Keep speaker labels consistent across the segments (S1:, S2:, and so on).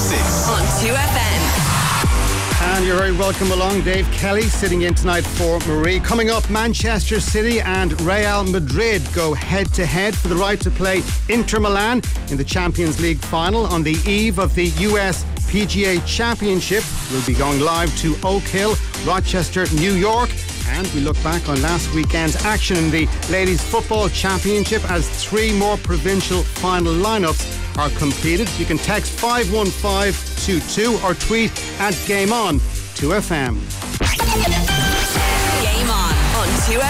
S1: 6
S2: on 2FM.
S3: And you're very welcome along. Dave Kelly sitting in tonight for Marie. Coming up, Manchester City and Real Madrid go head-to-head for the right to play Inter Milan in the Champions League final on the eve of the US PGA Championship. We'll be going live to Oak Hill, Rochester, New York. And we look back on last weekend's action in the Ladies Football Championship as 3 more provincial final lineups are completed. You can text 51522 or tweet at Game On 2FM.
S2: Game on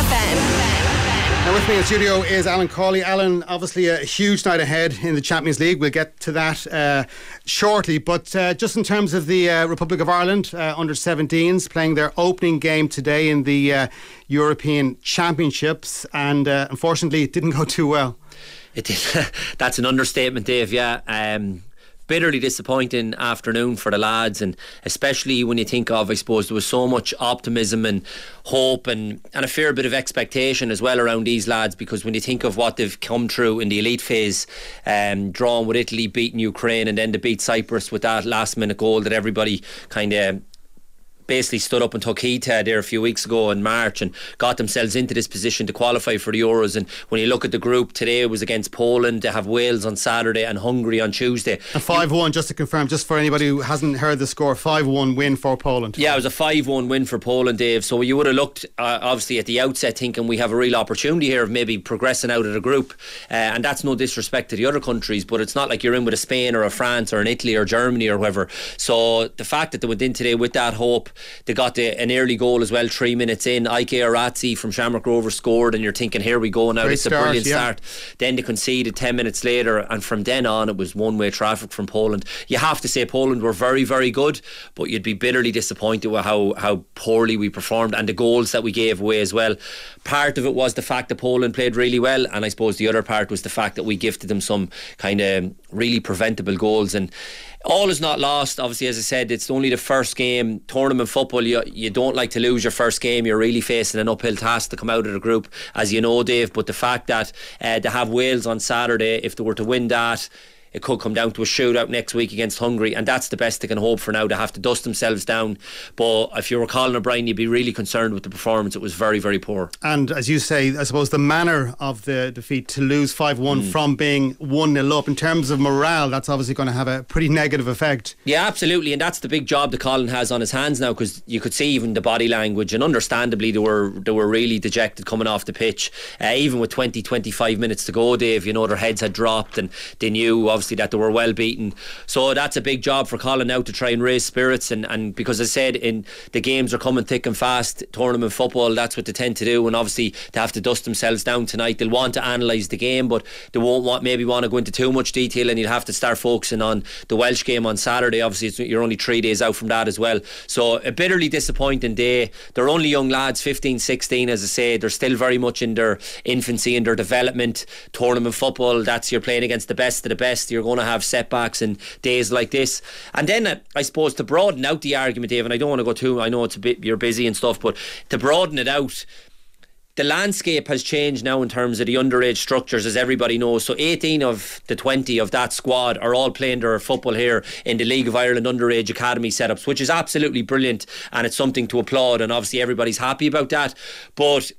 S2: 2FM.
S3: Now with me in studio is Alan Cawley. Alan, obviously a huge night ahead in the Champions League. We'll get to that shortly. But just in terms of the Republic of Ireland under-17s playing their opening game today in the European Championships, and unfortunately it didn't go too well.
S4: It did. That's an understatement, Dave. Yeah. Bitterly disappointing afternoon for the lads, and especially when you think of, I suppose, there was so much optimism and hope and a fair bit of expectation as well around these lads, because when you think of what they've come through in the elite phase, drawn with Italy, beating Ukraine, and then to beat Cyprus with that last minute goal that everybody kind of basically stood up and took heed to there a few weeks ago in March, and got themselves into this position to qualify for the Euros. And when you look at the group today, it was against Poland. They have Wales on Saturday and Hungary on Tuesday. A
S3: 5-1, just to confirm, just for anybody who hasn't heard the score, 5-1 win for Poland.
S4: Yeah, it was a 5-1 win for Poland, Dave. So you would have looked obviously at the outset thinking we have a real opportunity here of maybe progressing out of the group, and that's no disrespect to the other countries, but it's not like you're in with a Spain or a France or an Italy or Germany or whoever. So the fact that they went in today with that hope, they got an early goal as well 3 minutes in. Ike Arazzi from Shamrock Rovers scored, and you're thinking, here we go now. It's a brilliant start. Then they conceded 10 minutes later, and from then on it was one-way traffic from Poland. You have to say Poland were very, very good, but you'd be bitterly disappointed with how poorly we performed and the goals that we gave away as well. Part of it was the fact that Poland played really well, and I suppose the other part was the fact that we gifted them some kind of really preventable goals. And all is not lost. Obviously, as I said, it's only the first game. Tournament football, you don't like to lose your first game. You're really facing an uphill task to come out of the group, as you know, Dave. But the fact that they have Wales on Saturday, if they were to win that, it could come down to a shootout next week against Hungary, and that's the best they can hope for now. They have to dust themselves down. But if you were Colin O'Brien, you'd be really concerned with the performance. It was very, very poor.
S3: And as you say, I suppose the manner of the defeat, to lose 5-1 from being 1-0 up, in terms of morale, that's obviously going to have a pretty negative effect.
S4: Yeah, absolutely. And that's the big job that Colin has on his hands now, because you could see even the body language, and understandably they were really dejected coming off the pitch. Even with 20-25 minutes to go, Dave, you know, their heads had dropped, and they knew obviously that they were well beaten. So that's a big job for Colin now, to try and raise spirits, and because, as I said, in the games are coming thick and fast. Tournament football, that's what they tend to do, and obviously they have to dust themselves down tonight. They'll want to analyse the game, but they won't want to go into too much detail, and you'll have to start focusing on the Welsh game on Saturday. Obviously you're only 3 days out from that as well. So a bitterly disappointing day. They're only young lads, 15, 16, as I say. They're still very much in their infancy, in their development. Tournament football, that's, you're playing against the best of the best. You're going to have setbacks and days like this. And then I suppose to broaden out the argument, Dave, and I don't want to go too, I know it's a bit, you're busy and stuff, but to broaden it out, the landscape has changed now in terms of the underage structures, as everybody knows. So 18 of the 20 of that squad are all playing their football here in the League of Ireland underage academy setups, which is absolutely brilliant, and it's something to applaud, and obviously everybody's happy about that. But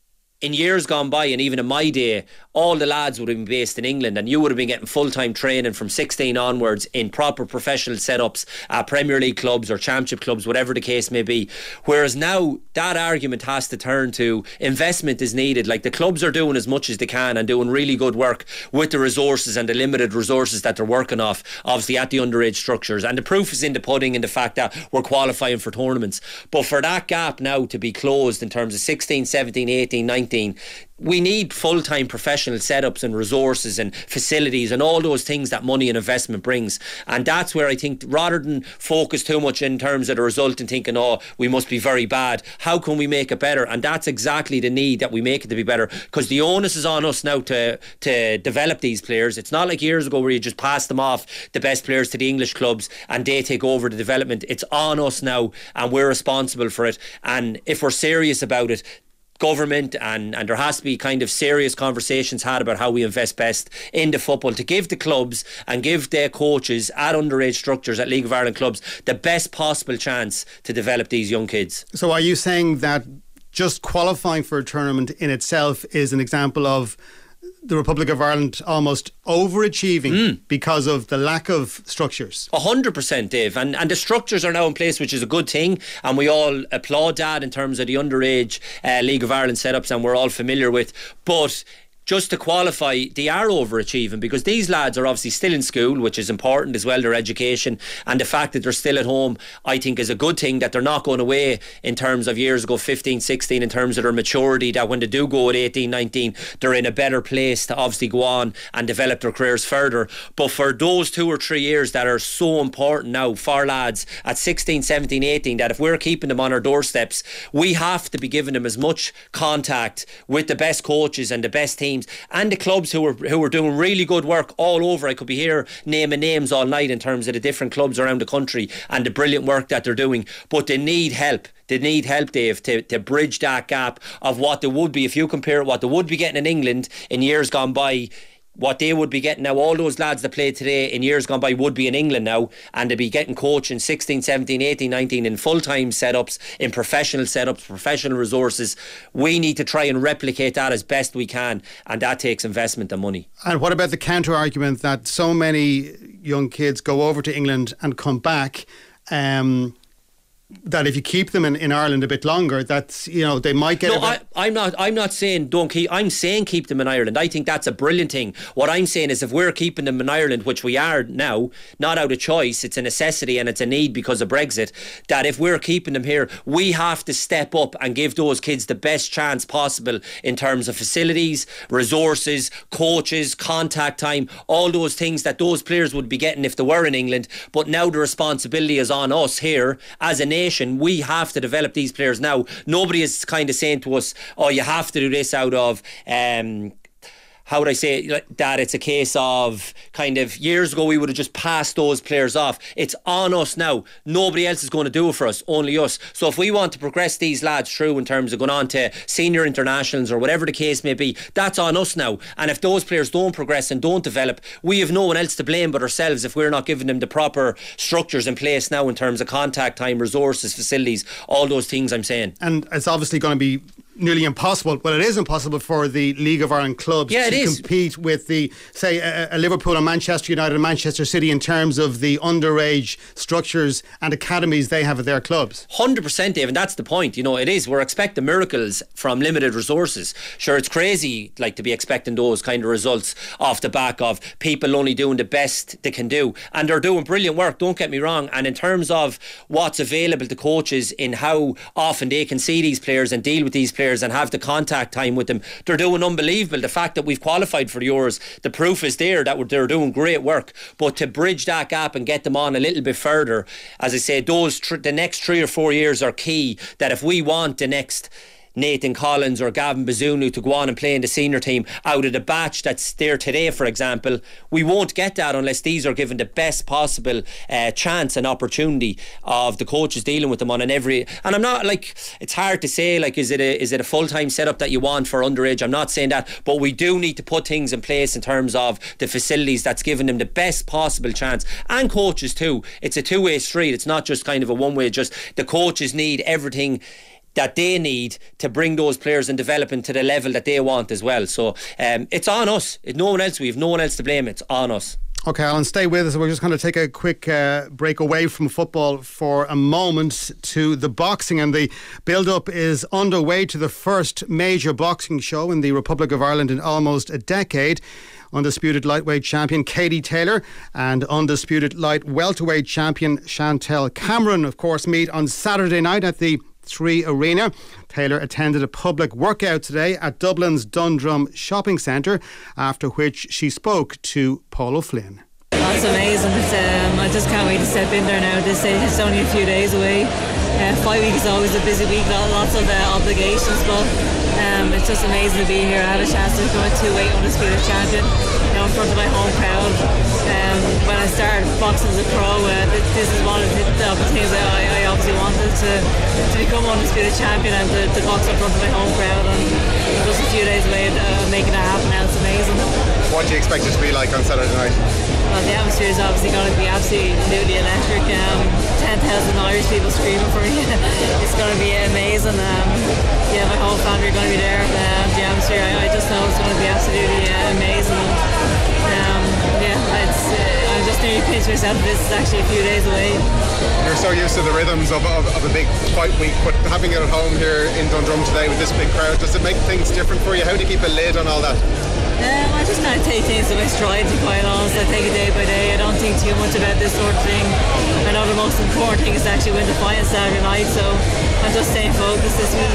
S4: in years gone by, and even in my day, all the lads would have been based in England, and you would have been getting full-time training from 16 onwards in proper professional setups at Premier League clubs or Championship clubs, whatever the case may be. Whereas now that argument has to turn to investment is needed. Like, the clubs are doing as much as they can and doing really good work with the resources and the limited resources that they're working off, obviously at the underage structures. And the proof is in the pudding, in the fact that we're qualifying for tournaments. But for that gap now to be closed in terms of 16, 17, 18, 19, we need full-time professional setups and resources and facilities and all those things that money and investment brings. And that's where I think, rather than focus too much in terms of the result and thinking, oh, we must be very bad, how can we make it better? And that's exactly the need, that we make it to be better, because the onus is on us now to develop these players. It's not like years ago where you just pass them off, the best players, to the English clubs and they take over the development. It's on us now, and we're responsible for it. And if we're serious about it, government, and there has to be kind of serious conversations had about how we invest best into football to give the clubs and give their coaches at underage structures at League of Ireland clubs the best possible chance to develop these young kids.
S3: So are you saying that just qualifying for a tournament in itself is an example of the Republic of Ireland almost overachieving because of the lack of structures?
S4: 100%, Dave, and the structures are now in place, which is a good thing, and we all applaud that in terms of the underage League of Ireland setups, and we're all familiar with. But just to qualify, they are overachieving because these lads are obviously still in school, which is important as well, their education, and the fact that they're still at home, I think, is a good thing, that they're not going away in terms of years ago, 15, 16, in terms of their maturity, that when they do go at 18, 19, they're in a better place to obviously go on and develop their careers further. But for those 2 or 3 years that are so important now for lads at 16, 17, 18, that if we're keeping them on our doorsteps, we have to be giving them as much contact with the best coaches and the best teams and the clubs who are doing really good work all over. I could be here naming names all night in terms of the different clubs around the country and the brilliant work that they're doing, but they need help. They need help, Dave, to bridge that gap of what they would be, if you compare what they would be getting in England in years gone by, what they would be getting now. All those lads that play today in years gone by would be in England now, and they'd be getting coaching 16, 17, 18, 19 in full-time setups, in professional setups, professional resources. We need to try and replicate that as best we can, and that takes investment and money.
S3: And what about the counter-argument that so many young kids go over to England and come back, that if you keep them in Ireland a bit longer, that's, you know, they might get...
S4: No, I'm not saying don't keep. I'm saying keep them in Ireland. I think that's a brilliant thing. What I'm saying is, if we're keeping them in Ireland, which we are now, not out of choice, it's a necessity and it's a need because of Brexit, that if we're keeping them here, we have to step up and give those kids the best chance possible in terms of facilities, resources, coaches, contact time, all those things that those players would be getting if they were in England. But now the responsibility is on us here as a nation. We have to develop these players now. Nobody is kind of saying to us, oh, you have to do this out of how would I say it, that it's a case of kind of years ago we would have just passed those players off. It's on us now. Nobody else is going to do it for us, only us. So if we want to progress these lads through in terms of going on to senior internationals or whatever the case may be, that's on us now. And if those players don't progress and don't develop, we have no one else to blame but ourselves if we're not giving them the proper structures in place now in terms of contact time, resources, facilities, all those things I'm saying.
S3: And it's obviously going to be nearly impossible. Well, it is impossible for the League of Ireland clubs to compete with the, say, a Liverpool and Manchester United and Manchester City in terms of the underage structures and academies they have at their clubs.
S4: 100%, Dave, and that's the point. You know, it is. We're expecting miracles from limited resources. Sure, it's crazy like to be expecting those kind of results off the back of people only doing the best they can do, and they're doing brilliant work, don't get me wrong. And in terms of what's available to coaches in how often they can see these players and deal with these players and have the contact time with them, they're doing unbelievable. The fact that we've qualified for the Euros, the proof is there that they're doing great work. But to bridge that gap and get them on a little bit further, as I say, the next 3 or 4 years are key. That if we want the next Nathan Collins or Gavin Bazunu to go on and play in the senior team out of the batch that's there today, for example, we won't get that unless these are given the best possible chance and opportunity of the coaches dealing with them on an every. And I'm not like, it's hard to say like, is it a full-time setup that you want for underage? I'm not saying that, but we do need to put things in place in terms of the facilities that's giving them the best possible chance, and coaches too. It's a two-way street. It's not just kind of a one-way. Just the coaches need everything that they need to bring those players and develop them to the level that they want as well. So it's on us. No one else. We have no one else to blame. It's on us.
S3: Okay, Alan, stay with us. We're just going to take a quick break away from football for a moment to the boxing, and the build-up is underway to the first major boxing show in the Republic of Ireland in almost a decade. Undisputed lightweight champion Katie Taylor and undisputed light welterweight champion Chantel Cameron, of course, meet on Saturday night at the 3 Arena. Taylor attended a public workout today at Dublin's Dundrum Shopping Centre, after which she spoke to Paul O'Flynn.
S1: That's amazing. I just can't wait to step in there now at this stage. It's only a few days away. 5 weeks is always a busy week, lots of obligations, but it's just amazing to be here. I had a chance to become a two-weight undisputed champion, in front of my home crowd. When I started boxing as a pro, this is one of the opportunities that I obviously wanted. to become undisputed champion and to box in front of my home crowd, and just a few days away making that happen now. It's amazing.
S5: What do you expect it to be like on Saturday night?
S1: Well, the atmosphere is obviously going to be absolutely electric. 10,000 Irish people screaming for me. It's going to be amazing. My whole family are going to be there. The atmosphere, I just know it's going to be absolutely amazing. I'm just nearly pinched myself. This is actually a few days away.
S5: You're so used to the rhythms of a big fight week, but having it at home here in Dundrum today with this big crowd, does it make things different for you? How do you keep a lid on all that?
S1: I just kind of take things in my stride, to be quite honest. I take it day by day. I don't think too much about this sort of thing. I know the most important thing is to actually win the fight on Saturday night, so I'm just staying focused this week.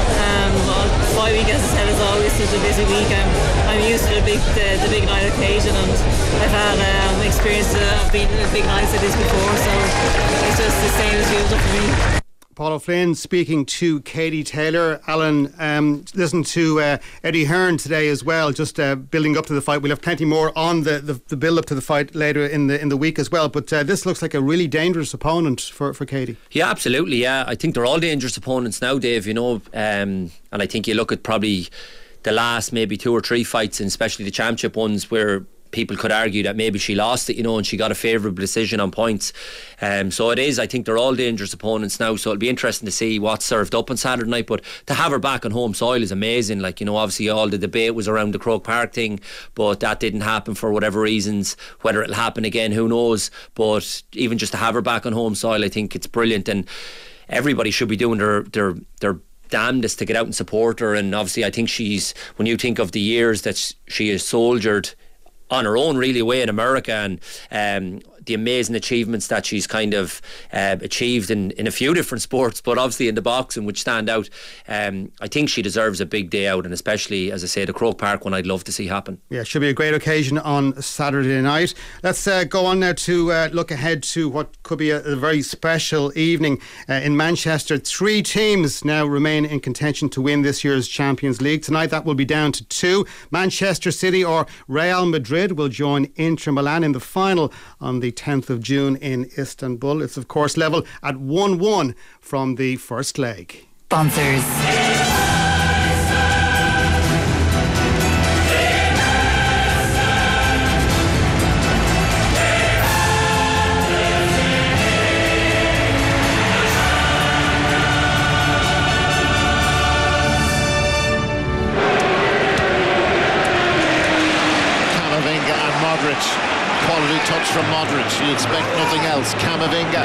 S1: Fight week, as I said, is always such a busy week. I'm used to the big night occasion, and I've had experience of being at big nights like this before, so it's just the same as usual for me.
S3: Paul O'Flynn speaking to Katie Taylor. Alan, listen to Eddie Hearn today as well, just building up to the fight. We'll have plenty more on the build up to the fight later in the week as well, but this looks like a really dangerous opponent for Katie.
S4: Yeah, absolutely. Yeah, I think they're all dangerous opponents now, Dave, and I think you look at probably the last maybe 2 or 3 fights, and especially the championship ones, where people could argue that maybe she lost it, and she got a favourable decision on points. So it is, I think they're all dangerous opponents now, so it'll be interesting to see what's served up on Saturday night. But to have her back on home soil is amazing. Obviously all the debate was around the Croke Park thing, but that didn't happen for whatever reasons. Whether it'll happen again, who knows. But even just to have her back on home soil, I think it's brilliant, and everybody should be doing their damnedest to get out and support her. And obviously I think when you think of the years that she has soldiered on her own really away in America, and the amazing achievements that she's kind of achieved in a few different sports, but obviously in the boxing, which stand out. I think she deserves a big day out, and especially, as I say, the Croke Park one I'd love to see happen.
S3: Yeah, should be a great occasion on Saturday night. Let's go on now to look ahead to what could be a very special evening in Manchester. 3 teams now remain in contention to win this year's Champions League. Tonight that will be down to 2. Manchester City or Real Madrid will join Inter Milan in the final on the 10th of June in Istanbul. It's of course level at 1-1 from the first leg.
S2: Sponsors.
S6: Quality touch from Modric. You expect nothing else. Camavinga.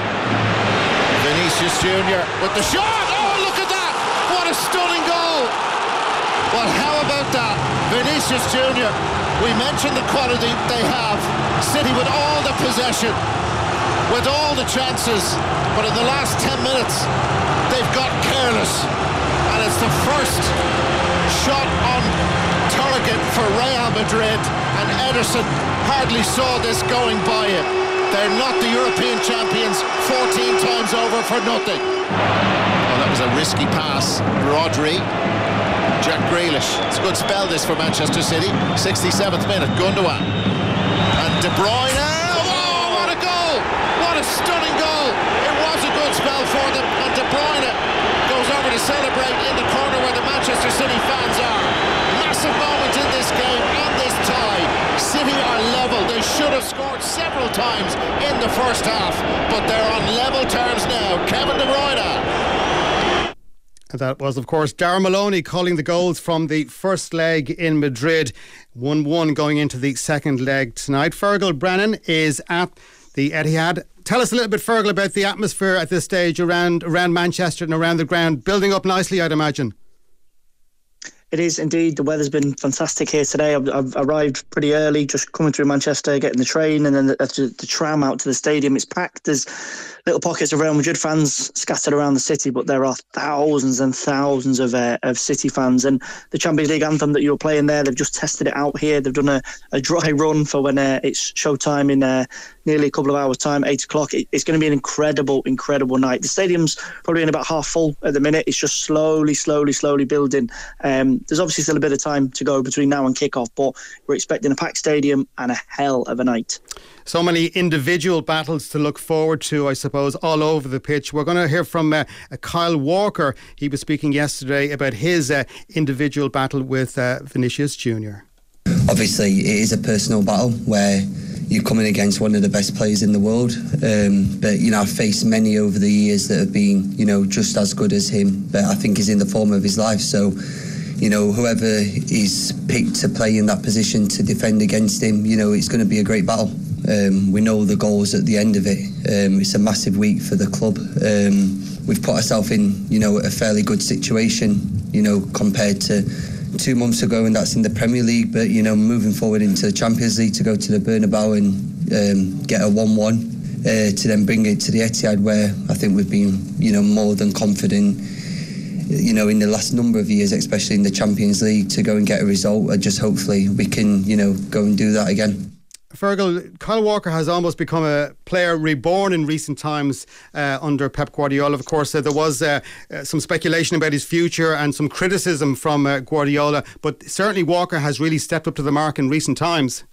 S6: Vinicius Junior with the shot. Oh, look at that! What a stunning goal! Well, how about that? Vinicius Junior. We mentioned the quality they have. City with all the possession, with all the chances, but in the last 10 minutes they've got careless, and it's the first shot on target for Real Madrid, and Ederson hardly saw this going by him. They're not the European champions 14 times over for nothing. Oh, that was a risky pass. Rodri, Jack Grealish. It's a good spell this for Manchester City. 67th minute, Gundogan. And De Bruyne. Oh, what a goal! What a stunning goal! It was a good spell for them, and De Bruyne goes over to celebrate in the corner where the Manchester City fans are. Massive moment in this game and this tie. City are level. They should have scored several times in the first half, but they're on level terms now. Kevin De Bruyne.
S3: That was, of course, Darren Maloney calling the goals from the first leg in Madrid. 1-1 going into the second leg tonight. Fergal Brennan is at the Etihad. Tell us a little bit, Fergal, about the atmosphere at this stage around Manchester and around the ground. Building up nicely, I'd imagine.
S7: It is indeed. The weather's been fantastic here today. I've arrived pretty early, just coming through Manchester, getting the train and then the tram out to the stadium. It's packed. There's little pockets of Real Madrid fans scattered around the city, but there are thousands and thousands of City fans. And the Champions League anthem that you were playing there, they've just tested it out here. They've done a dry run for when it's showtime in nearly a couple of hours' time, 8 o'clock. It's going to be an incredible night. The stadium's probably in about half full at the minute. It's just slowly building. There's obviously still a bit of time to go between now and kick-off, but we're expecting a packed stadium and a hell of a night.
S3: So many individual battles to look forward to, I suppose, all over the pitch. We're going to hear from Kyle Walker. He was speaking yesterday about his individual battle with Vinicius Junior.
S8: Obviously, it is a personal battle where you're coming against one of the best players in the world. But, I've faced many over the years that have been, just as good as him. But I think he's in the form of his life. So, whoever is picked to play in that position to defend against him, it's going to be a great battle. We know the goals at the end of it. It's a massive week for the club. We've put ourselves in, a fairly good situation, compared to 2 months ago, and that's in the Premier League. But, moving forward into the Champions League, to go to the Bernabeu and get a 1-1, to then bring it to the Etihad, where I think we've been, more than confident, in the last number of years, especially in the Champions League, to go and get a result. And just hopefully we can, go and do that again.
S3: Fergal, Kyle Walker has almost become a player reborn in recent times under Pep Guardiola. Of course, there was some speculation about his future and some criticism from Guardiola, but certainly Walker has really stepped up to the mark in recent times.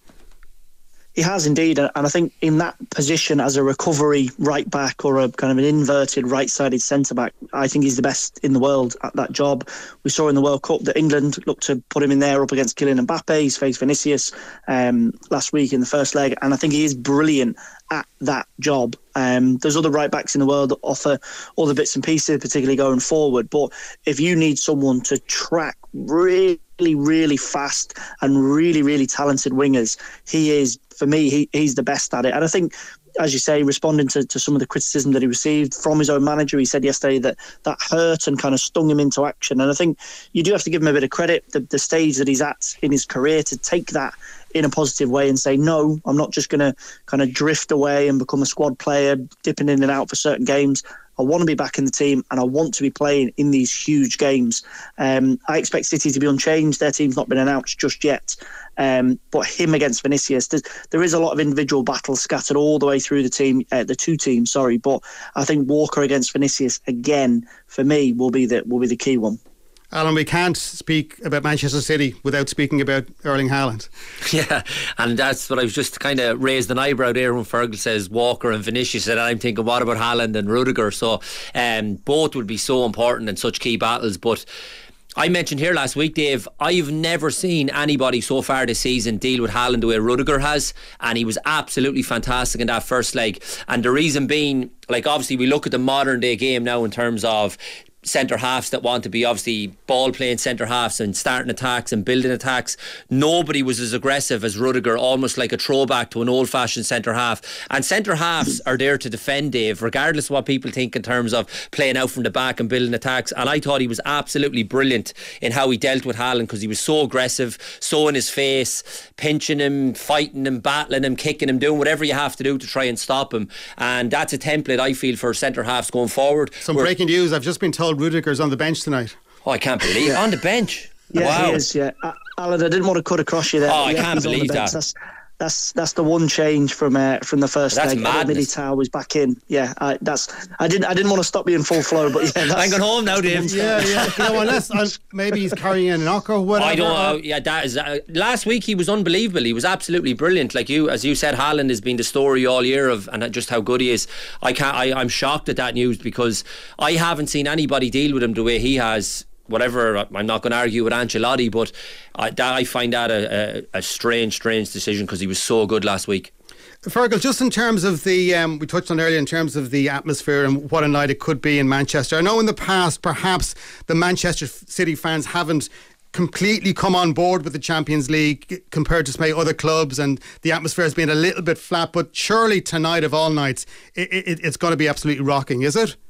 S7: He has indeed, and I think in that position as a recovery right back or a kind of an inverted right-sided centre-back, I think he's the best in the world at that job. We saw in the World Cup that England looked to put him in there up against Kylian Mbappe. He's faced Vinicius last week in the first leg, and I think he is brilliant at that job. There's other right backs in the world that offer all the bits and pieces, particularly going forward, but if you need someone to track really fast and really talented wingers, he is, for me, he's the best at it. And I think, as you say, responding to some of the criticism that he received from his own manager, he said yesterday that hurt and kind of stung him into action. And I think you do have to give him a bit of credit, the stage that he's at in his career, to take that in a positive way and say, no, I'm not just going to kind of drift away and become a squad player, dipping in and out for certain games. I want to be back in the team and I want to be playing in these huge games. I expect City to be unchanged. Their team's not been announced just yet. But him against Vinicius, there is a lot of individual battles scattered all the way through the team, the two teams, sorry. But I think Walker against Vinicius, again, for me, will be the key one.
S3: Alan, we can't speak about Manchester City without speaking about Erling Haaland.
S4: Yeah, and that's what I was just kind of raised an eyebrow there when Fergal says Walker and Vinicius, and I'm thinking, what about Haaland and Rudiger? So both would be so important in such key battles. But I mentioned here last week, Dave, I've never seen anybody so far this season deal with Haaland the way Rudiger has, and he was absolutely fantastic in that first leg. And the reason being, like, obviously we look at the modern day game now in terms of centre halves that want to be obviously ball playing centre halves and starting attacks and building attacks. Nobody was as aggressive as Rudiger, almost like a throwback to an old fashioned centre half. And centre halves are there to defend, Dave, regardless of what people think in terms of playing out from the back and building attacks. And I thought he was absolutely brilliant in how he dealt with Haaland, because he was so aggressive, so in his face, pinching him, fighting him, battling him, kicking him, doing whatever you have to do to try and stop him. And that's a template, I feel, for centre halves going forward.
S3: Some breaking news, I've just been told Rudiger's on the bench tonight.
S4: Oh, I can't believe it. On the bench?
S7: Yeah,
S4: wow.
S7: He is, yeah. Alan, I didn't want to cut across you there.
S4: Oh, I can't believe that.
S7: That's the one change from the first leg. Militao was back in. Yeah, I didn't want to stop you in full flow, but yeah.
S4: I'm going home now, Dave.
S3: Yeah. Unless maybe he's carrying a knock or whatever.
S4: I don't. Yeah, that is. Last week he was unbelievable. He was absolutely brilliant. Like as you said, Haaland has been the story all year of and just how good he is. I'm shocked at that news, because I haven't seen anybody deal with him the way he has. Whatever, I'm not going to argue with Ancelotti, but I find that a strange decision, because he was so good last week.
S3: Fergal, just in terms of the we touched on earlier, in terms of the atmosphere and what a night it could be in Manchester. I know in the past perhaps the Manchester City fans haven't completely come on board with the Champions League compared to say other clubs, and the atmosphere has been a little bit flat, but surely tonight of all nights it's going to be absolutely rocking, is it?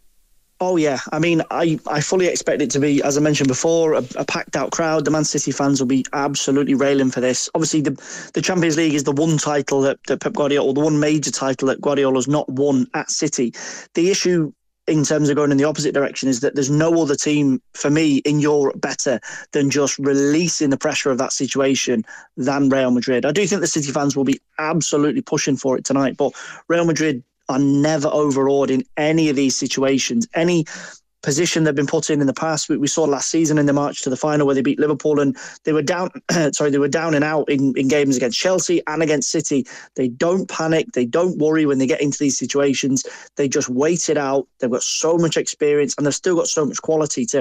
S7: Oh yeah, I mean, I fully expect it to be, as I mentioned before, a packed out crowd. The Man City fans will be absolutely railing for this. Obviously, the Champions League is the one title that Pep Guardiola, or the one major title that Guardiola's not won at City. The issue in terms of going in the opposite direction is that there's no other team, for me, in Europe better than just releasing the pressure of that situation than Real Madrid. I do think the City fans will be absolutely pushing for it tonight, but Real Madrid are never overawed in any of these situations. Any position they've been put in the past. We saw last season in the march to the final where they beat Liverpool, and they were down. They were down and out in games against Chelsea and against City. They don't panic. They don't worry when they get into these situations. They just wait it out. They've got so much experience, and they've still got so much quality to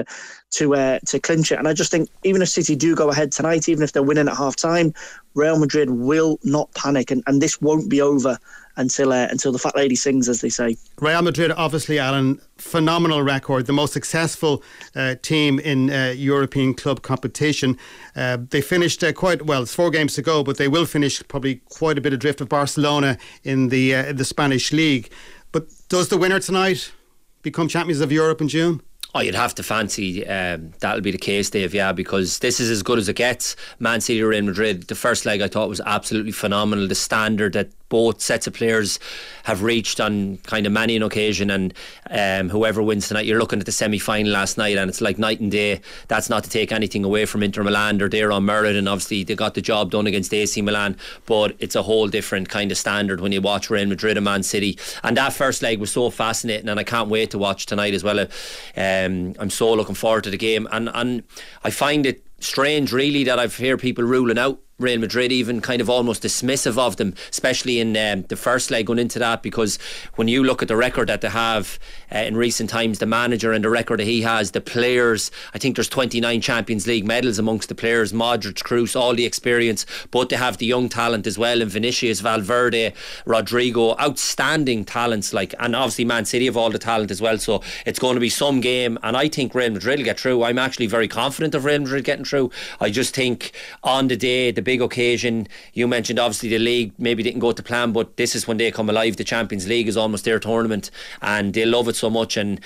S7: clinch it. And I just think even if City do go ahead tonight, even if they're winning at half time, Real Madrid will not panic, and this won't be over until the fat lady sings, as they say.
S3: Real Madrid, obviously, Alan, phenomenal record, the most successful team in European club competition. They finished quite well. It's 4 games to go, but they will finish probably quite a bit adrift of Barcelona in the Spanish league. But does the winner tonight become champions of Europe in June?
S4: Oh, you'd have to fancy that'll be the case, Dave, yeah, because this is as good as it gets. Man City or Real Madrid, the first leg I thought was absolutely phenomenal. The standard that both sets of players have reached on kind of many an occasion, and whoever wins tonight, you're looking at the semi-final last night and it's like night and day. That's not to take anything away from Inter Milan. They're there on merit, and obviously they got the job done against AC Milan, but it's a whole different kind of standard when you watch Real Madrid and Man City. And that first leg was so fascinating, and I can't wait to watch tonight as well. I'm so looking forward to the game, and I find it strange really that I've heard people ruling out Real Madrid, even kind of almost dismissive of them, especially in the first leg going into that, because when you look at the record that they have in recent times, the manager and the record that he has, the players, I think there's 29 Champions League medals amongst the players, Modric, Kroos, all the experience, but they have the young talent as well, and Vinicius, Valverde, Rodrigo, outstanding talents, and obviously Man City have all the talent as well, so it's going to be some game, and I think Real Madrid will get through. I'm actually very confident of Real Madrid getting through. I just think on the day, the big occasion, you mentioned obviously the league maybe didn't go to plan, but this is when they come alive. The Champions League is almost their tournament, and they love it so much, and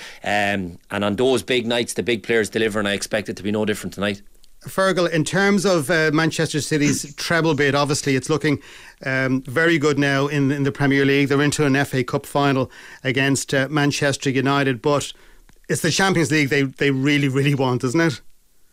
S4: on those big nights the big players deliver, and I expect it to be no different tonight.
S3: Fergal, in terms of Manchester City's treble bid, obviously it's looking very good now in the Premier League. They're into an FA Cup final against Manchester United, but it's the Champions League they really, really want, isn't it?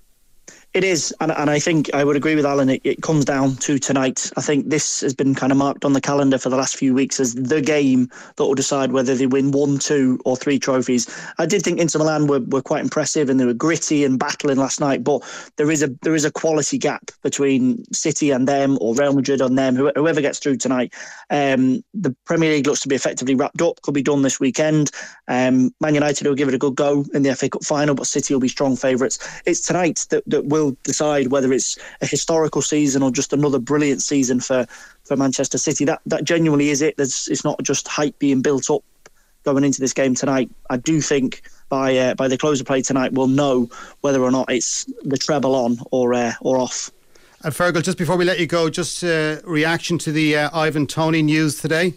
S7: It is, and I think I would agree with Alan. It comes down to tonight. I think this has been kind of marked on the calendar for the last few weeks as the game that will decide whether they win 1, 2 or 3 trophies. I did think Inter Milan were quite impressive, and they were gritty and battling last night, but there is a quality gap between City and them, or Real Madrid and them, whoever gets through tonight. The Premier League looks to be effectively wrapped up, could be done this weekend. Man United will give it a good go in the FA Cup final, but City will be strong favourites. It's tonight that will decide whether it's a historical season or just another brilliant season for Manchester City. That genuinely is it. It's not just hype being built up going into this game tonight. I do think by the close of play tonight we'll know whether or not it's the treble on or off.
S3: And Fergal, just before we let you go, just reaction to the Ivan Toney news today?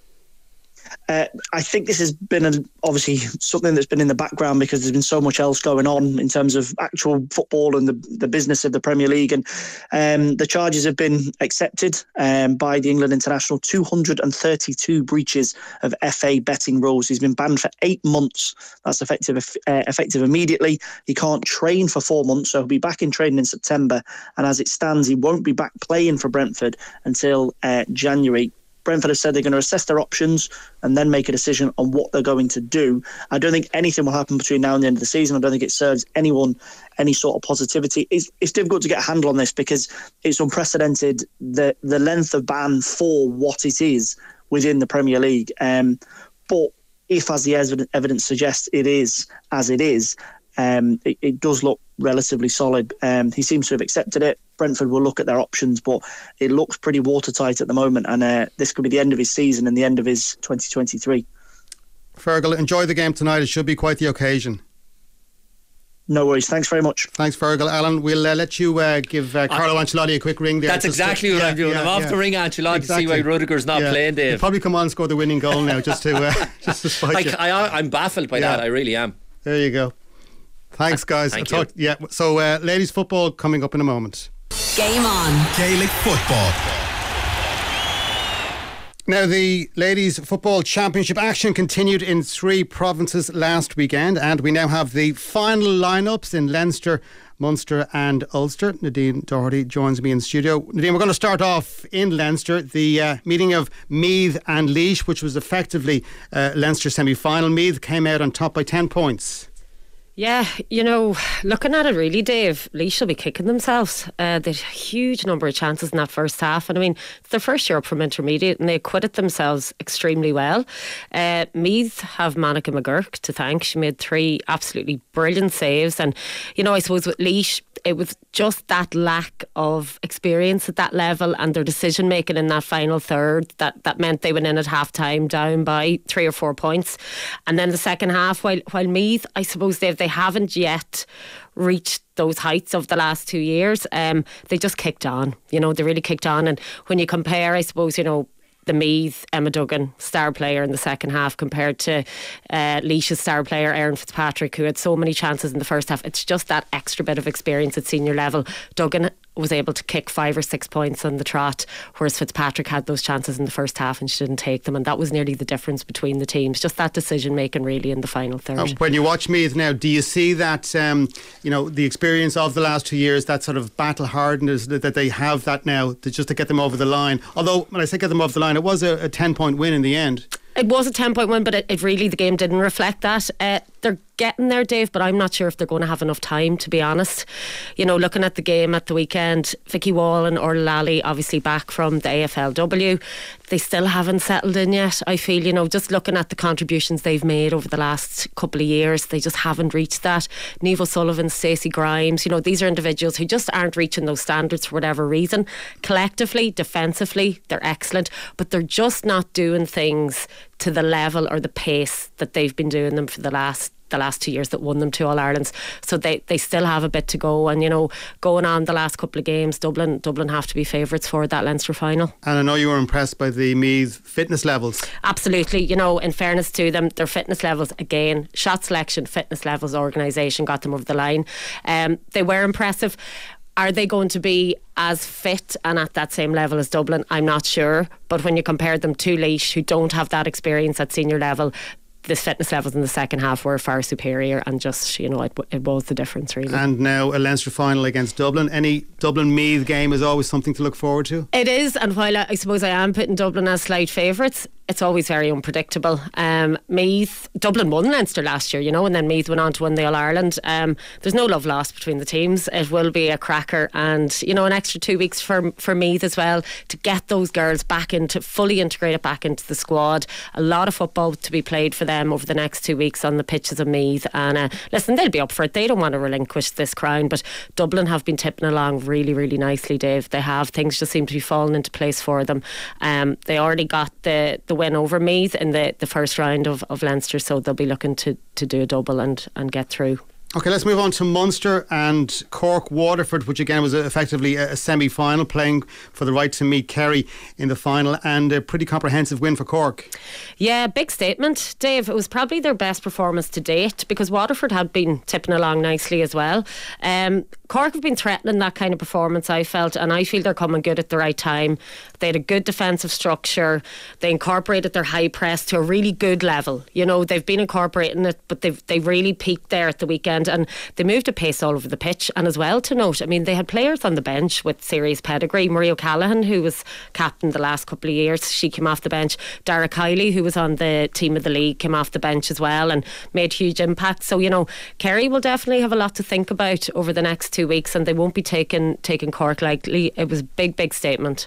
S7: I think this has been obviously something that's been in the background because there's been so much else going on in terms of actual football and the business of the Premier League, and the charges have been accepted by the England international. 232 breaches of FA betting rules. He's been banned for 8 months. That's effective immediately. He can't train for 4 months, so he'll be back in training in September, and as it stands he won't be back playing for Brentford until January. Brentford have said they're going to assess their options and then make a decision on what they're going to do. I don't think anything will happen between now and the end of the season. I don't think it serves anyone any sort of positivity. It's difficult to get a handle on this because it's unprecedented, the length of ban for what it is within the Premier League. But if, as the evidence suggests, it is as it is, it does look relatively solid. He seems to have accepted it. Brentford will look at their options, but it looks pretty watertight at the moment, and this could be the end of his season and the end of his 2023.
S3: Fergal, enjoy the game tonight. It should be quite the occasion.
S7: No worries. Thanks very much.
S3: Thanks, Fergal. Alan, we'll let you give Carlo Ancelotti a quick ring there.
S4: That's exactly what I'm doing. I'm off to ring Ancelotti to see why Rudiger's not playing, Dave.
S3: He'll probably come on and score the winning goal now just to spite you.
S4: I'm baffled by that. I really am.
S3: There you go. Thanks, guys.
S4: Thank you.
S3: So ladies football coming up in a moment.
S2: Game on.
S9: Gaelic football.
S3: Now, the Ladies Football Championship action continued in 3 provinces last weekend, and we now have the final lineups in Leinster, Munster and Ulster. Nadine Doherty joins me in studio. Nadine, we're going to start off in Leinster, the meeting of Meath and Laois, which was effectively Leinster's semi-final. Meath came out on top by 10 points.
S9: Yeah, looking at it really, Dave, Laois will be kicking themselves. They had a huge number of chances in that first half, and I mean, it's their first year up from intermediate and they acquitted themselves extremely well. Meath have Monica McGurk to thank. She made 3 absolutely brilliant saves, and I suppose with Laois, it was just that lack of experience at that level and their decision making in that final third that meant they went in at half time down by 3 or 4 points. And then the second half, while Meath, I suppose they haven't yet reached those heights of the last 2 years, they just kicked on. They really kicked on. And when you compare, I suppose, the Meath, Emma Duggan, star player in the second half compared to Laois's star player Erin Fitzpatrick, who had so many chances in the first half. It's just that extra bit of experience at senior level. Duggan was able to kick 5 or 6 points on the trot, whereas Fitzpatrick had those chances in the first half and she didn't take them, and that was nearly the difference between the teams. Just that decision making really in the final third.
S3: When you watch Meath now, do you see that the experience of the last 2 years, that sort of battle hardened, that they have that now just to get them over the line? Although when I say get them over the line, it was a 10-point win in the end.
S9: It was a 10-point win, but it really, the game didn't reflect that. They're getting there, Dave, but I'm not sure if they're going to have enough time, to be honest. Looking at the game at the weekend, Vicky Wall and Orla Lally obviously back from the AFLW. They still haven't settled in yet. I feel, just looking at the contributions they've made over the last couple of years, they just haven't reached that. Niamh O'Sullivan, Stacey Grimes, these are individuals who just aren't reaching those standards for whatever reason. Collectively, defensively, they're excellent, but they're just not doing things to the level or the pace that they've been doing them for the last 2 years that won them 2 All-Irelands. So they still have a bit to go, and going on the last couple of games, Dublin have to be favourites for that Leinster final.
S3: And I know you were impressed by the Meath fitness levels.
S9: Absolutely, in fairness to them, their fitness levels, again, shot selection, fitness levels, organisation got them over the line. They were impressive. Are they going to be as fit and at that same level as Dublin? I'm not sure, but when you compare them to Laois, who don't have that experience at senior level, the fitness levels in the second half were far superior, and just it was the difference really.
S3: And now a Leinster final against Dublin. Any Dublin-Meath game is always something to look forward to.
S9: It is, and while I suppose I am putting Dublin as slight favourites, it's always very unpredictable. Dublin won Leinster last year, and then Meath went on to win the All-Ireland. There's no love lost between the teams. It will be a cracker, and an extra 2 weeks for Meath as well to get those girls fully integrated back into the squad. A lot of football to be played for them over the next 2 weeks on the pitches of Meath, and listen, they'll be up for it. They don't want to relinquish this crown, but Dublin have been tipping along really, really nicely, Dave. They have. Things just seem to be falling into place for them. They already got the win over Meath in the first round of Leinster, so they'll be looking to do a double and get through.
S3: Okay, let's move on to Munster and Cork Waterford, which again was effectively a semi-final, playing for the right to meet Kerry in the final, and a pretty comprehensive win for Cork.
S9: Yeah, big statement, Dave. It was probably their best performance to date, because Waterford had been tipping along nicely as well. Cork have been threatening that kind of performance, I felt, and I feel they're coming good at the right time. They had a good defensive structure. They incorporated their high press to a really good level. They've been incorporating it, but they really peaked there at the weekend, and they moved at pace all over the pitch. And as well to note, I mean, they had players on the bench with serious pedigree. Marie O'Callaghan, who was captain the last couple of years, she came off the bench. Dara Kiley, who was on the team of the league, came off the bench as well and made huge impact. So Kerry will definitely have a lot to think about over the next 2 weeks, and they won't be taking Cork lightly. It was a big statement,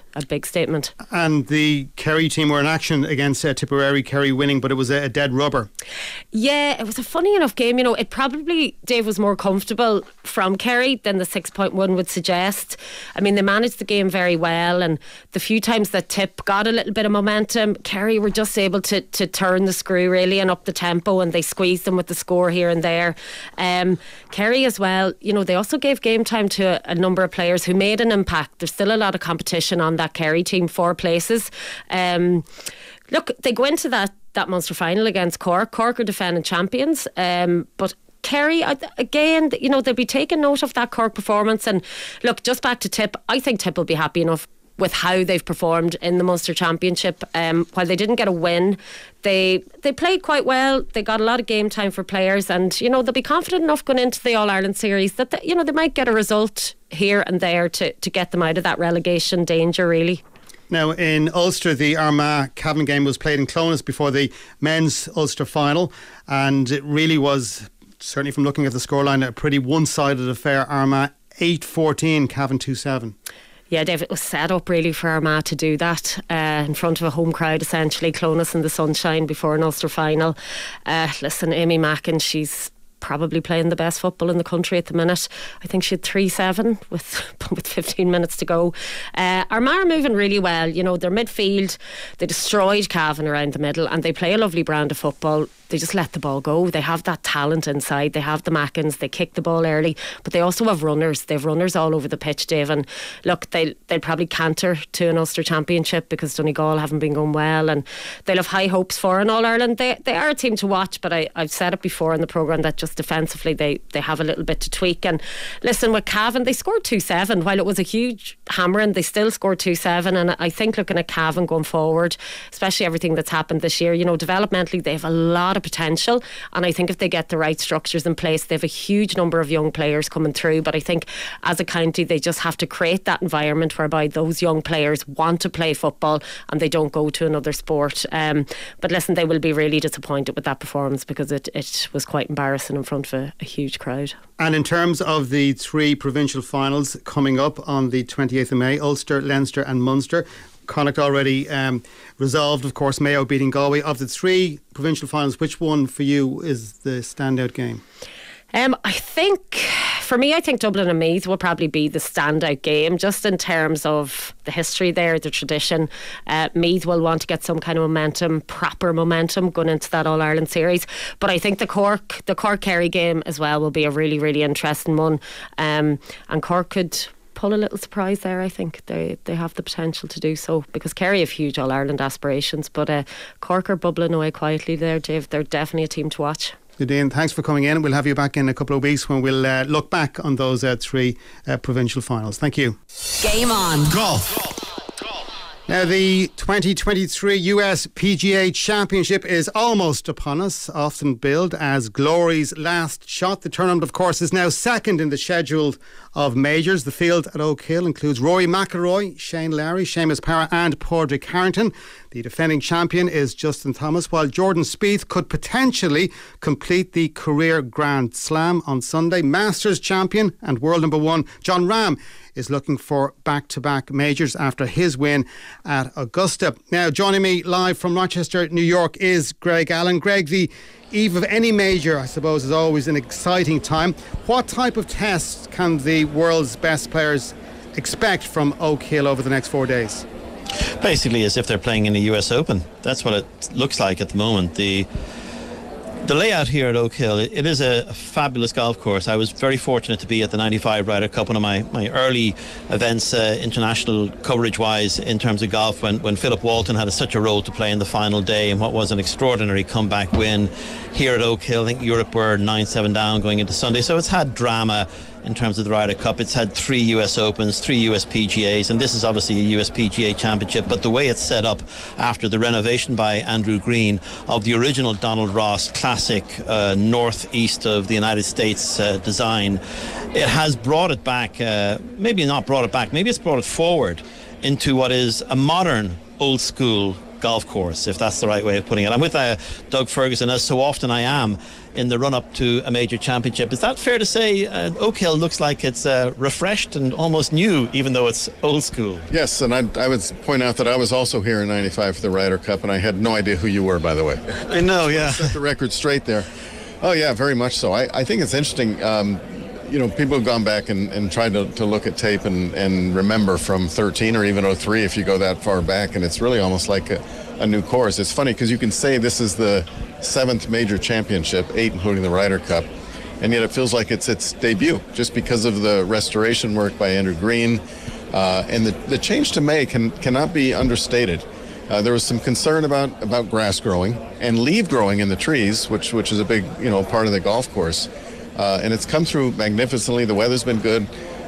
S3: And the Kerry team were in action against Tipperary, Kerry winning, but it was a dead rubber.
S9: Yeah, it was a funny enough game. It probably, Dave, was more comfortable from Kerry than the 6-point-1 would suggest. I mean, they managed the game very well, and the few times that Tip got a little bit of momentum, Kerry were just able to turn the screw really and up the tempo, and they squeezed them with the score here and there. Kerry as well, they also gave game time to a number of players who made an impact. There's still a lot of competition on that Kerry team, 4 places. Look, they go into that Munster final against Cork. Cork are defending champions, but Kerry, again, they'll be taking note of that Cork performance. And look, just back to Tip, I think Tip will be happy enough with how they've performed in the Munster Championship. While they didn't get a win, they played quite well. They got a lot of game time for players, and they'll be confident enough going into the All-Ireland series that they might get a result here and there to get them out of that relegation danger really.
S3: Now in Ulster, the Armagh Cavan game was played in Clones before the men's Ulster final, and it really was certainly from looking at the scoreline, a pretty one-sided affair. Armagh 8-14, Cavan 2-7.
S9: Yeah, Dave, it was set up really for Armagh to do that in front of a home crowd, essentially. Clonus in the sunshine before an Ulster final. Listen, Amy Mackin, she's probably playing the best football in the country at the minute. I think she had 3-7 with 15 minutes to go. Armagh are moving really well. You know, their midfield, they destroyed Cavan around the middle, and they play a lovely brand of football. They just let the ball go. They have that talent inside. They have the Mackins. They kick the ball early, but they also have runners. They have runners all over the pitch, Dave. And look, they'll probably canter to an Ulster Championship because Donegal haven't been going well, and they'll have high hopes for an All-Ireland. They are a team to watch, but I've said it before in the programme that just defensively they have a little bit to tweak. And listen, with Cavan, they scored 2-7. While it was a huge hammering, they still scored 2-7. And I think looking at Cavan going forward, especially everything that's happened this year, you know, developmentally they have a lot of potential, and I think if they get the right structures in place, they have a huge number of young players coming through. But I think as a county they just have to create that environment whereby those young players want to play football and they don't go to another sport. But listen, they will be really disappointed with that performance because it was quite embarrassing in front of a huge crowd.
S3: And in terms of the 3 provincial finals coming up on the 28th of May, Ulster, Leinster and Munster, Connacht already resolved, of course, Mayo beating Galway. Of the 3 provincial finals, which one for you is the standout game?
S9: I think, for me, I think Dublin and Meath will probably be the standout game, just in terms of the history there, the tradition. Meath will want to get some kind of momentum, proper momentum, going into that All-Ireland series. But I think the Cork-Kerry game as well will be a really, really interesting one. And Cork could pull a little surprise there. I think they have the potential to do so, because Kerry have huge All-Ireland aspirations, but Cork are bubbling away quietly there, Dave. They're definitely a team to watch.
S3: Nadine, thanks for coming in. We'll have you back in a couple of weeks when we'll look back on those 3 provincial finals. Thank you.
S2: Game on.
S3: Golf. Now, the 2023 US PGA Championship is almost upon us, often billed as Glory's last shot. The tournament, of course, is now second in the schedule of majors. The field at Oak Hill includes Rory McIlroy, Shane Lowry, Seamus Power and Padraig Harrington. The defending champion is Justin Thomas, while Jordan Spieth could potentially complete the career Grand Slam on Sunday. Masters champion and world number 1 Jon Rahm is looking for back-to-back majors after his win at Augusta. Now, joining me live from Rochester, New York, is Greg Allen. Greg, the eve of any major, I suppose, is always an exciting time. What type of tests can the world's best players expect from Oak Hill over the next 4 days?
S10: Basically as if they're playing in the US Open. That's what it looks like at the moment. The layout here at Oak Hill, it is a fabulous golf course. I was very fortunate to be at the 95 Ryder Cup, one of my early events, international coverage-wise, in terms of golf, when Philip Walton had such a role to play in the final day, and what was an extraordinary comeback win here at Oak Hill. I think Europe were 9-7 down going into Sunday, so it's had drama in terms of the Ryder Cup. It's had 3 US Opens, 3 US PGAs, and this is obviously a US PGA Championship. But the way it's set up after the renovation by Andrew Green of the original Donald Ross classic northeast of the United States design, it has brought it back, maybe not brought it back, maybe it's brought it forward into what is a modern old school golf course, if that's the right way of putting it. I'm with Doug Ferguson, as so often I am in the run-up to a major championship. Is that fair to say Oak Hill looks like it's refreshed and almost new, even though it's old school?
S5: Yes, and I would point out that I was also here in 95 for the Ryder Cup, and I had no idea who you were, by the way.
S10: I know, yeah.
S5: Set the record straight there. Oh, yeah, very much so. I think it's interesting. People have gone back and tried to look at tape and remember from 13 or even 03 if you go that far back, and it's really almost like a new course. It's funny because you can say this is the 7th major championship, 8 including the Ryder Cup, and yet it feels like it's its debut just because of the restoration work by Andrew Green, and the change to May cannot be understated. There was some concern about grass growing and leaf growing in the trees, which is a big part of the golf course. And it's come through magnificently. The weather's been good.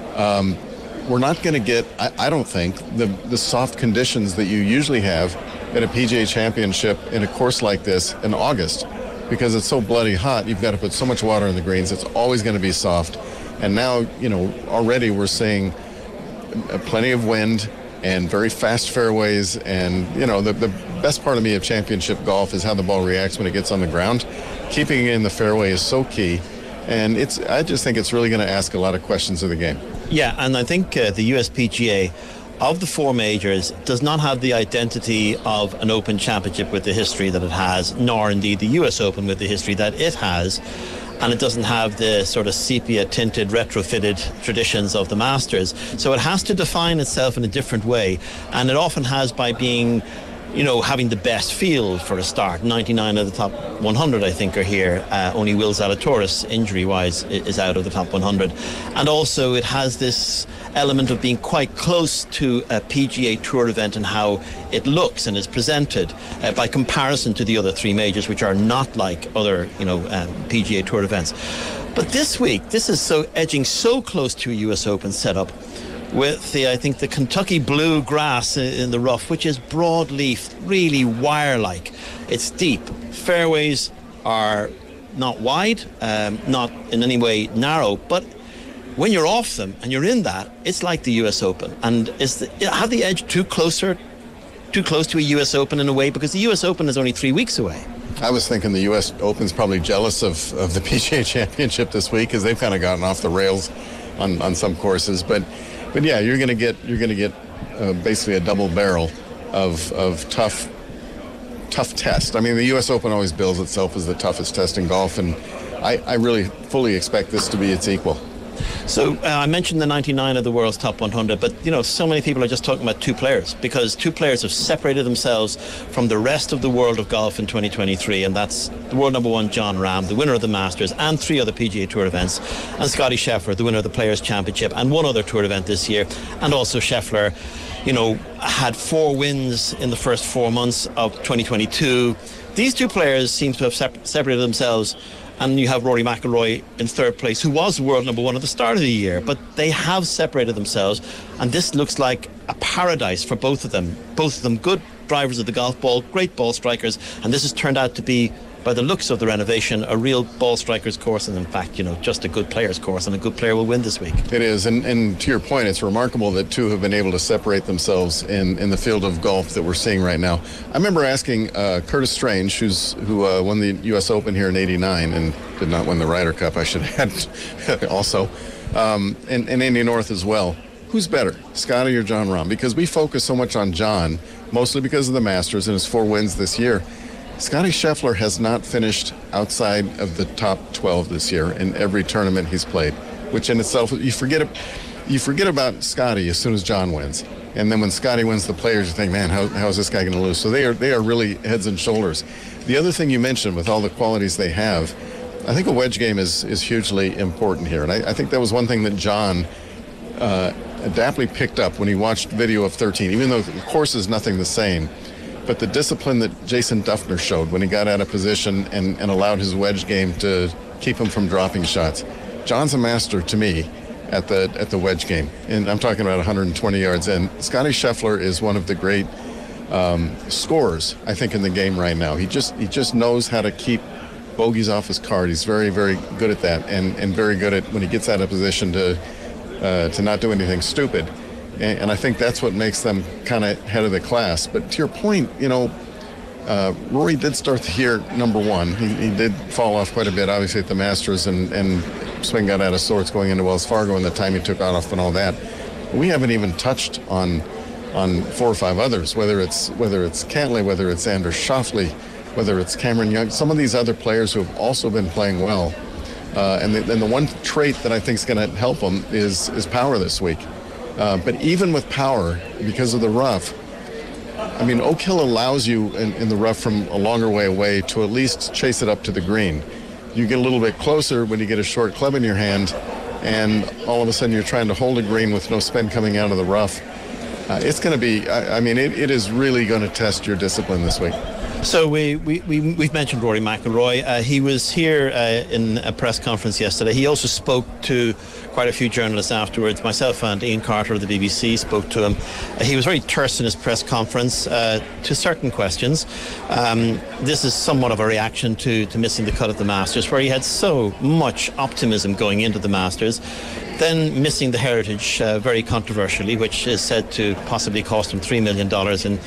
S5: We're not going to get, I don't think, the soft conditions that you usually have at a PGA Championship in a course like this in August, because it's so bloody hot. You've got to put so much water in the greens. It's always going to be soft. And now, already we're seeing plenty of wind and very fast fairways. And, the best part of me of championship golf is how the ball reacts when it gets on the ground. Keeping it in the fairway is so key. And I just think it's really going to ask a lot of questions of the game.
S10: Yeah, and I think the USPGA, of the 4 majors, does not have the identity of an Open Championship with the history that it has, nor indeed the US Open with the history that it has. And it doesn't have the sort of sepia-tinted, retrofitted traditions of the Masters. So it has to define itself in a different way. And it often has by being, having the best field for a start. 99 of the top 100, I think, are here. Only Will Zalatoris, injury-wise, is out of the top 100. And also it has this element of being quite close to a PGA Tour event and how it looks and is presented by comparison to the other 3 majors, which are not like other, PGA Tour events. But this week, this is edging so close to a US Open setup, with the Kentucky blue grass in the rough, which is broadleaf, really wire-like. It's deep. Fairways are not wide, not in any way narrow, but when you're off them and you're in that, it's like the US Open. And have the edge too close to a US Open in a way, because the US Open is only 3 weeks away?
S5: I was thinking the U.S. Open's probably jealous of the PGA Championship this week, because they've kind of gotten off the rails on some courses. But yeah, you're going to get basically a double barrel of tough test. I mean, the U.S. Open always bills itself as the toughest test in golf, and I really fully expect this to be its equal.
S10: So I mentioned the 99 of the world's top 100, but so many people are just talking about 2 players, because 2 players have separated themselves from the rest of the world of golf in 2023, and that's the world number 1 Jon Rahm, the winner of the Masters and 3 other PGA Tour events, and Scottie Scheffler, the winner of the Players Championship and 1 other tour event this year. And also Scheffler, had 4 wins in the first 4 months of 2022. These 2 players seem to have separated themselves. And you have Rory McIlroy in 3rd place, who was world number 1 at the start of the year. But they have separated themselves, and this looks like a paradise for both of them. Both of them good drivers of the golf ball, great ball strikers, and this has turned out to be, by the looks of the renovation, a real ball strikers course, and in fact, just a good players course, and a good player will win this week.
S5: It is, and to your point, it's remarkable that 2 have been able to separate themselves in the field of golf that we're seeing right now. I remember asking Curtis Strange, who won the U.S. Open here in '89 and did not win the Ryder Cup, I should add, also, and Andy North as well. Who's better, Scottie or Jon Rahm? Because we focus so much on Jon, mostly because of the Masters and his 4 wins this year. Scottie Scheffler has not finished outside of the top 12 this year in every tournament he's played, which in itself, you forget about Scottie as soon as Jon wins. And then when Scottie wins the Players, you think, man, how is this guy going to lose? So they are really heads and shoulders. The other thing you mentioned, with all the qualities they have, I think a wedge game is hugely important here. And I think that was one thing that Jon adaptly picked up when he watched video of 13, even though the course is nothing the same. But the discipline that Jason Duffner showed when he got out of position and allowed his wedge game to keep him from dropping shots. Jon's a master, to me, at the wedge game. And I'm talking about 120 yards in. Scottie Scheffler is one of the great scorers, I think, in the game right now. He just knows how to keep bogeys off his card. He's very, very good at that, and very good at, when he gets out of position, to not do anything stupid. And I think that's what makes them kind of head of the class. But to your point, Rory did start the year number 1. He did fall off quite a bit, obviously, at the Masters, and swing got out of sorts going into Wells Fargo and the time he took off and all that. We haven't even touched on 4 or 5 others, whether it's Cantlay, whether it's Anders Schauffele, whether it's Cameron Young, some of these other players who have also been playing well. And the one trait that I think is going to help them is power this week. But even with power, because of the rough, I mean, Oak Hill allows you in the rough from a longer way away to at least chase it up to the green. You get a little bit closer when you get a short club in your hand, and all of a sudden you're trying to hold a green with no spin coming out of the rough. It's going to be, it is really going to test your discipline this week.
S10: So we've mentioned Rory McIlroy. He was here in a press conference yesterday. He also spoke to quite a few journalists afterwards. Myself and Ian Carter of the BBC spoke to him. He was very terse in his press conference to certain questions. This is somewhat of a reaction to missing the cut at the Masters, where he had so much optimism going into the Masters. Then missing the Heritage very controversially, which is said to possibly cost him $3 million in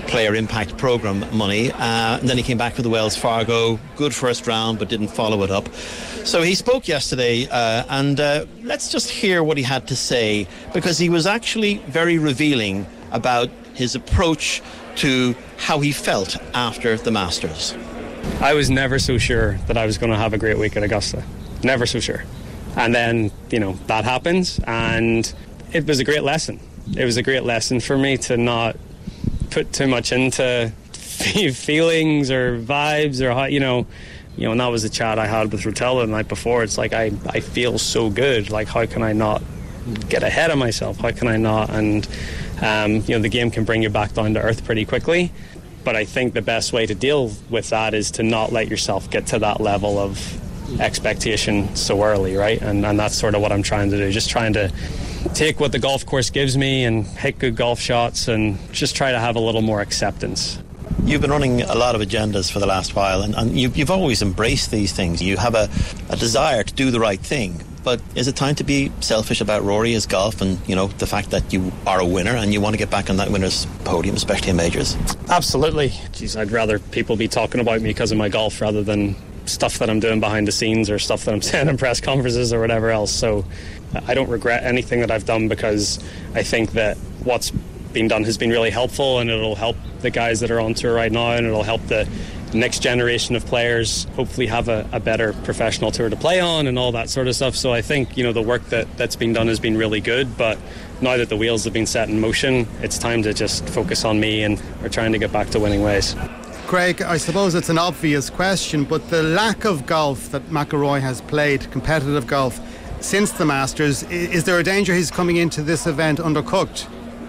S10: player impact program money. And then he came back for the Wells Fargo. Good first round, but didn't follow it up. So he spoke yesterday, and let's just hear what he had to say, because he was actually very revealing about his approach to how he felt after the Masters.
S11: I was never so sure that I was going to have a great week at Augusta. Never so sure. And then, that happens, and it was a great lesson. It was a great lesson for me to not put too much into feelings or vibes or how, and that was the chat I had with Rotella the night before. It's like, I feel so good. Like, how can I not get ahead of myself? How can I not? And, the game can bring you back down to earth pretty quickly. But I think the best way to deal with that is to not let yourself get to that level of expectation so early, right? And that's sort of what I'm trying to do. Just trying to take what the golf course gives me and hit good golf shots and just try to have a little more acceptance.
S10: You've been running a lot of agendas for the last while, and you've always embraced these things. You have a desire to do the right thing. But is it time to be selfish about Rory's golf and, the fact that you are a winner and you want to get back on that winner's podium, especially in majors?
S11: Absolutely. Jeez, I'd rather people be talking about me because of my golf rather than stuff that I'm doing behind the scenes or stuff that I'm saying in press conferences or whatever else. So I don't regret anything that I've done, because I think that what's been done has been really helpful, and it'll help the guys that are on tour right now, and it'll help the next generation of players hopefully have a better professional tour to play on and all that sort of stuff. So I think the work that's been done has been really good, but now that the wheels have been set in motion, it's time to just focus on me, and we're trying to get back to winning ways.
S3: Craig, I suppose it's an obvious question, but the lack of golf that McIlroy has played, competitive golf, since the Masters, is there a danger he's coming into this event undercooked?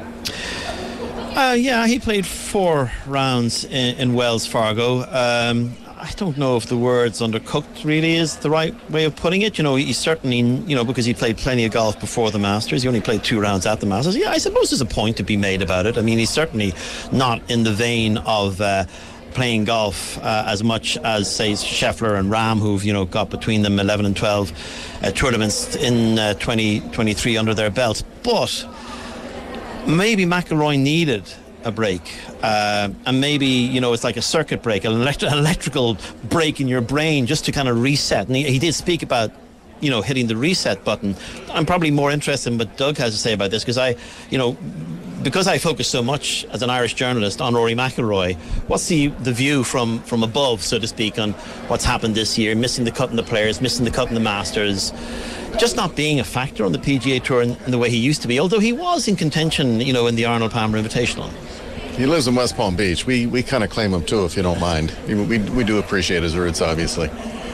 S10: Yeah, he played 4 rounds in Wells Fargo. I don't know if the words undercooked really is the right way of putting it. He certainly, because he played plenty of golf before the Masters, he only played 2 rounds at the Masters. Yeah, I suppose there's a point to be made about it. I mean, he's certainly not in the vein of playing golf as much as, say, Scheffler and Rahm, who've got between them 11 and 12 tournaments in 2023 under their belt. But maybe McIlroy needed a break, and maybe it's like a circuit break, an electrical break in your brain, just to kind of reset. And he did speak about hitting the reset button. I'm probably more interested in what Doug has to say about this, because because I focus so much as an Irish journalist on Rory McIlroy. What's the view from above, so to speak, on what's happened this year, missing the cut in the Players, missing the cut in the Masters, just not being a factor on the PGA Tour in the way he used to be, although he was in contention, in the Arnold Palmer Invitational.
S5: He lives in West Palm Beach. We kind of claim him too, if you don't mind. We do appreciate his roots, obviously.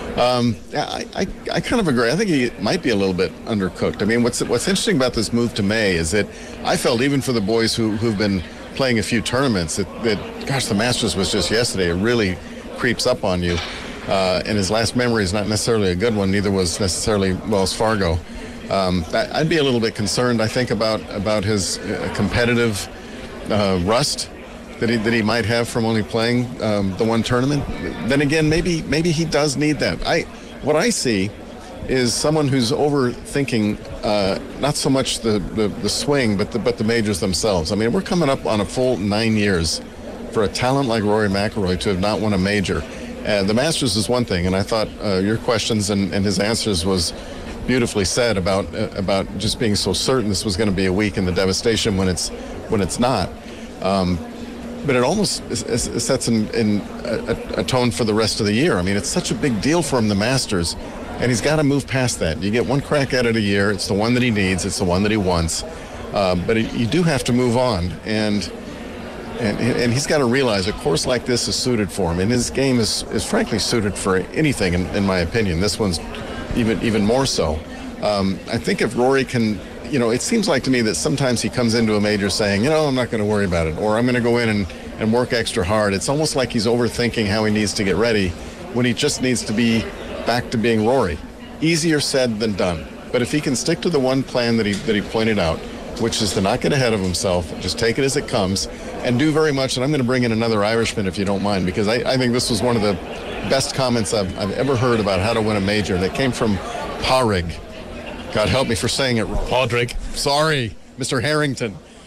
S5: I kind of agree. I think he might be a little bit undercooked. I mean, what's interesting about this move to May is that I felt, even for the boys who've been playing a few tournaments, that gosh, the Masters was just yesterday. It really creeps up on you. And his last memory is not necessarily a good one. Neither was necessarily Wells Fargo. I'd be a little bit concerned, I think, about his competitive rust that he might have from only playing the one tournament. Then again, maybe he does need that. What I see is someone who's overthinking not so much the swing, but the majors themselves. I mean, we're coming up on a full 9 years for a talent like Rory McIlroy to have not won a major. The Masters is one thing, and I thought your questions and his answers was beautifully said about just being so certain this was going to be a week and the devastation when it's not. But it almost sets in a tone for the rest of the year. I mean, it's such a big deal for him, the Masters, and he's got to move past that. You get one crack at it a year. It's the one that he needs. It's the one that he wants. But you do have to move on, and he's got to realize a course like this is suited for him, and his game is frankly suited for anything, in my opinion. This one's even more so. I think if Rory can, it seems like to me that sometimes he comes into a major saying, I'm not going to worry about it, or I'm going to go in and work extra hard. It's almost like he's overthinking how he needs to get ready when he just needs to be back to being Rory. Easier said than done. But if he can stick to the one plan that he pointed out, which is to not get ahead of himself, just take it as it comes, and do very much. And I'm going to bring in another Irishman, if you don't mind, because I think this was one of the best comments I've ever heard about how to win a major. That came from Pádraig. God help me for saying it. Pádraig. Sorry, Mr. Harrington.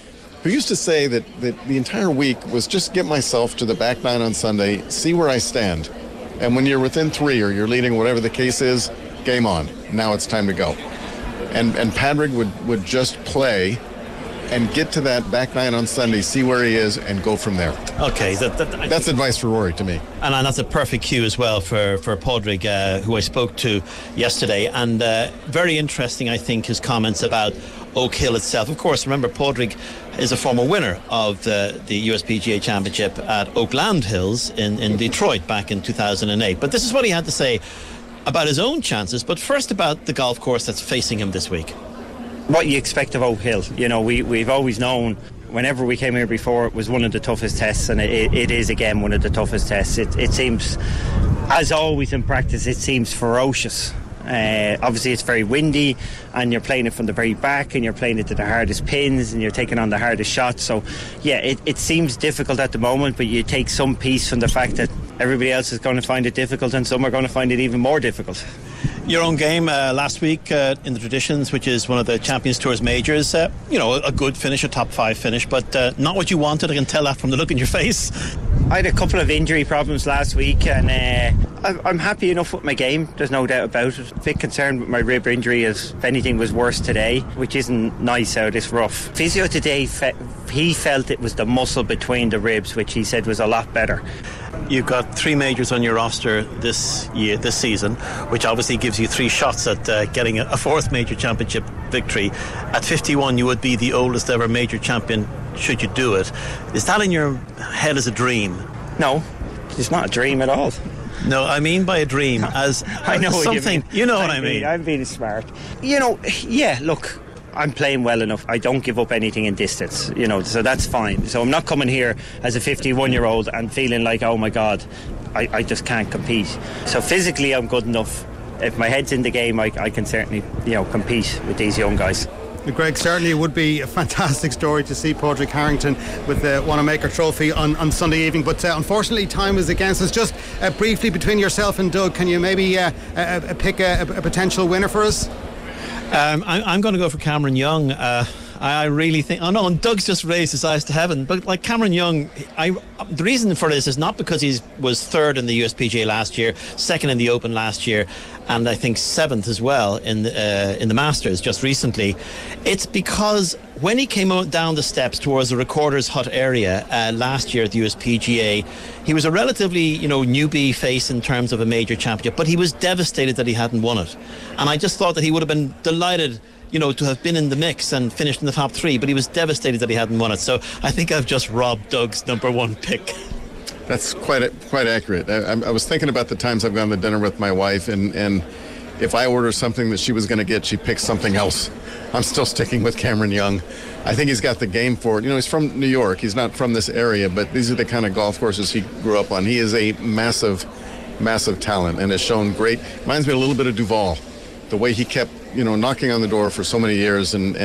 S5: who used to say that the entire week was just get myself to the back nine on Sunday, see where I stand. And when you're within 3 or you're leading, whatever the case is, game on. Now it's time to go. And Padraig would just play and get to that back nine on Sunday, see where he is, and go from there.
S10: Okay.
S5: That's advice for Rory to me.
S10: And that's a perfect cue as well for Padraig, who I spoke to yesterday. And very interesting, I think, his comments about Oak Hill itself. Of course, remember, Padraig is a former winner of the USPGA Championship at Oakland Hills in Detroit back in 2008. But this is what he had to say about his own chances, but first about the golf course that's facing him this week.
S12: What you expect of Oak Hill, we've always known whenever we came here before it was one of the toughest tests, and it is again one of the toughest tests. It seems, as always in practice, it seems ferocious. Obviously it's very windy and you're playing it from the very back and you're playing it to the hardest pins and you're taking on the hardest shots, so yeah, it seems difficult at the moment, but you take some peace from the fact that everybody else is going to find it difficult and some are going to find it even more difficult.
S10: Your own game last week in the Traditions, which is one of the Champions Tour's majors, a good finish, a top 5 finish, but not what you wanted. I can tell that from the look in your face.
S12: I had a couple of injury problems last week, and I'm happy enough with my game, there's no doubt about it. A bit concerned with my rib injury, as if anything was worse today, which isn't nice out of this rough. Physio today, he felt it was the muscle between the ribs, which he said was a lot better.
S10: You've got 3 majors on your roster this season, which obviously gives you 3 shots at getting a 4th major championship victory. At 51, you would be the oldest ever major champion should you do it. Is that in your head as a dream?
S12: No, it's not a dream at all.
S10: No, I mean by a dream as
S12: I know
S10: something.
S12: What you know what I mean. I'm being smart. Yeah, look, I'm playing well enough. I don't give up anything in distance, so that's fine. So I'm not coming here as a 51-year-old and feeling like, oh my God, I just can't compete. So physically I'm good enough. If my head's in the game, I can certainly, compete with these young guys.
S3: Greg, certainly it would be a fantastic story to see Padraig Harrington with the Wanamaker Trophy on Sunday evening, but unfortunately time is against us. Just briefly, between yourself and Doug, can you maybe pick a potential winner for us?
S10: I'm going to go for Cameron Young. I really think... Oh no, and Doug's just raised his eyes to heaven. But like Cameron Young, the reason for this is not because he was 3rd in the USPGA last year, 2nd in the Open last year, and I think 7th as well in the Masters just recently. It's because when he came down the steps towards the Recorder's Hut area last year at the USPGA, he was a relatively newbie face in terms of a major championship, but he was devastated that he hadn't won it. And I just thought that he would have been delighted to have been in the mix and finished in the top 3, but he was devastated that he hadn't won it. So I think I've just robbed Doug's number 1 pick.
S5: That's quite accurate. I was thinking about the times I've gone to dinner with my wife, and if I order something that she was going to get, she picks something else. I'm still sticking with Cameron Young. I think he's got the game for it. He's from New York. He's not from this area, but these are the kind of golf courses he grew up on. He is a massive, massive talent and has shown great. Reminds me a little bit of Duval. The way he kept, knocking on the door for so many years and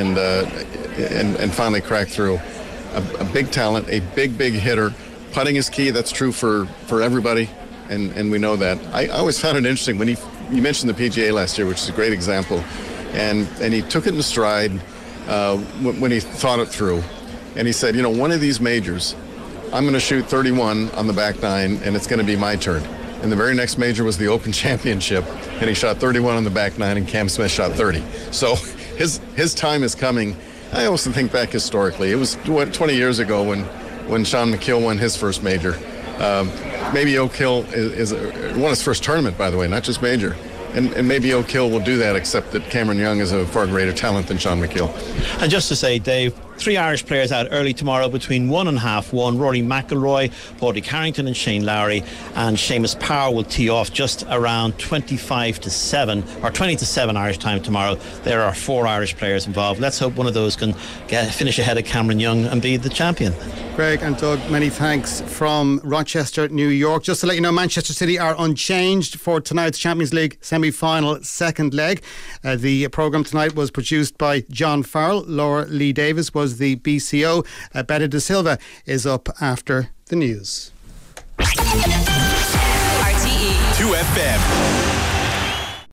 S5: finally cracked through. A big talent, a big hitter. Putting is key. That's true for everybody, and we know that. I always found it interesting when you mentioned the PGA last year, which is a great example, and he took it in stride when he thought it through, and he said, one of these majors, I'm going to shoot 31 on the back nine, and it's going to be my turn. And the very next major was the Open Championship, and he shot 31 on the back nine, and Cam Smith shot 30. So his time is coming. I also think back historically. It was 20 years ago when Sean McKill won his first major. Maybe Oak Hill won his first tournament, by the way, not just major. And maybe Oak Hill will do that, except that Cameron Young is a far greater talent than Sean McKill.
S10: And just to say, Dave, 3 Irish players out early tomorrow between 1 and half 1. Rory McIlroy, Padraig Harrington and Shane Lowry, and Seamus Power will tee off just around 25 to 7 or 20 to 7 Irish time tomorrow. There are 4 Irish players involved. Let's hope one of those can finish ahead of Cameron Young and be the champion.
S3: Greg and Doug, many thanks from Rochester, New York. Just to let you know, Manchester City are unchanged for tonight's Champions League semi-final second leg. The programme tonight was produced by John Farrell. Laura Lee Davis was the BCO. Betta De Silva is up after the news.
S2: RTE
S13: 2FM.